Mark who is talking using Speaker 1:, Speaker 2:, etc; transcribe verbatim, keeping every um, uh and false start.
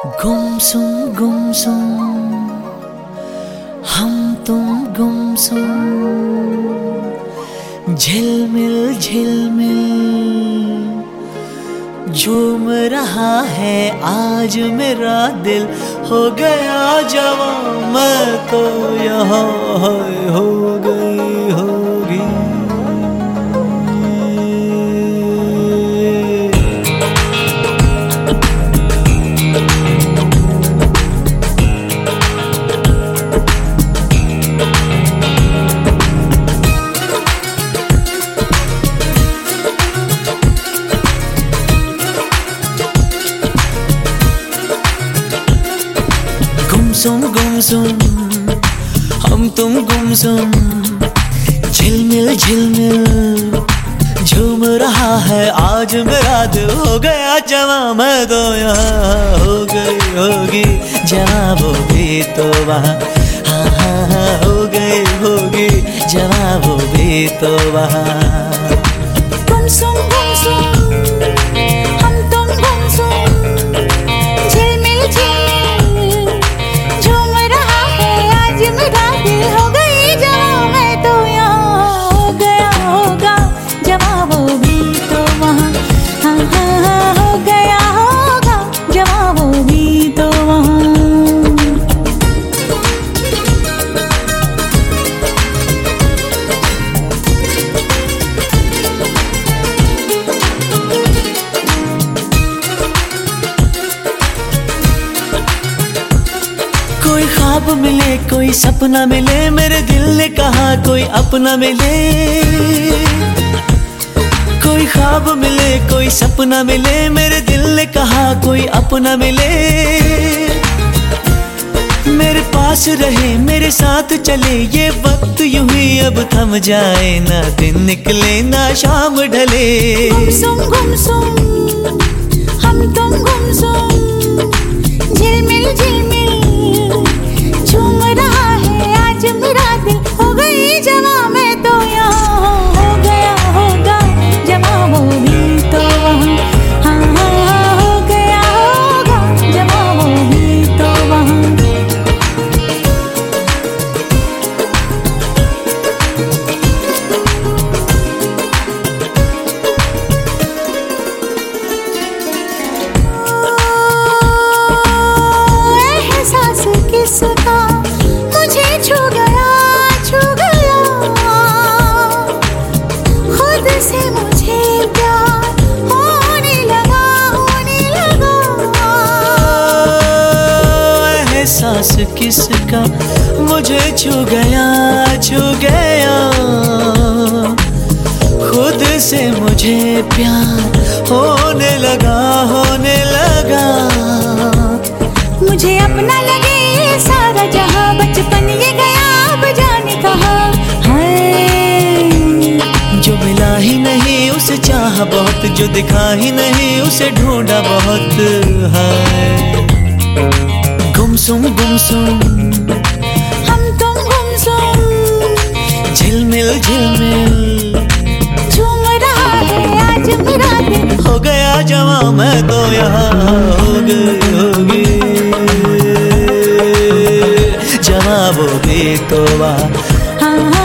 Speaker 1: गुमसुम गुमसुम हम तुम गुमसुम, झिलमिल झिलमिल झूम रहा है आज मेरा दिल। हो गया जवां मैं तो यहाँ हो गई होगी। गुमसुम गुमसुम हम तुम गुमसुम, झिलमिल झिलमिल झूम रहा है आज मेरा दिल। हो गया जवां मैं तो यहाँ हो गई होगी जवां, वो भी तो वहाँ। हाँ हाँ हाँ हो गई होगी जवां, वो भी तो वहाँ।
Speaker 2: गुमसुम गुमसुम हम तुम गुमसुम, झिलमिल झिलमिल झूम रहा है आज मेरा दिल। हो गई जवां मैं तो यहाँ हो गया होगा जवां, वो भी तो वहाँ। हाँ हाँ हाँ हो गया होगा जवां, वो भी तो वहाँ।
Speaker 1: कोई ख्वाब मिले कोई सपना मिले, मेरे दिल ने कहा कोई अपना मिले। कोई ख्वाब मिले कोई सपना मिले, मेरे दिल ने कहा कोई अपना मिले। मेरे पास रहे मेरे साथ चले ये वक्त, यूं ही अब थम जाए ना दिन निकले ना शाम ढले।
Speaker 2: गुमसुम गुमसुम हम तुम गुमसुम, झिलमिल झिलमिल झूम रहा है आज मेरा दिल। हो गई जवां मैं तो यहाँ हो गया होगा जवां, वो भी तो वहाँ। हाँ हाँ हाँ हो गया होगा जवां, वो भी तो वहाँ। एहसास किसका मुझे छू गया छू गया, खुद से मुझे प्यार होने लगा होने लगा।
Speaker 1: एहसास किसका मुझे छू गया छू गया, खुद से मुझे प्यार होने लगा होने लगा।
Speaker 2: मुझे अपना लगे ये सारा जहां, बचपन ये गया अब जाने कहाँ है।
Speaker 1: जो मिला ही नहीं उसे चाहा बहुत, जो दिखा ही नहीं उसे ढूंढा बहुत है। गुमसुम गुमसुम
Speaker 2: हम तुम गुमसुम,
Speaker 1: झिलमिल झिलमिल
Speaker 2: झूम रहा है आज मेरा दिल।
Speaker 1: हो गया जवां मैं तो यहाँ हो गई होगी जवां, वो भी तो वहाँ।
Speaker 2: हाँ हाँ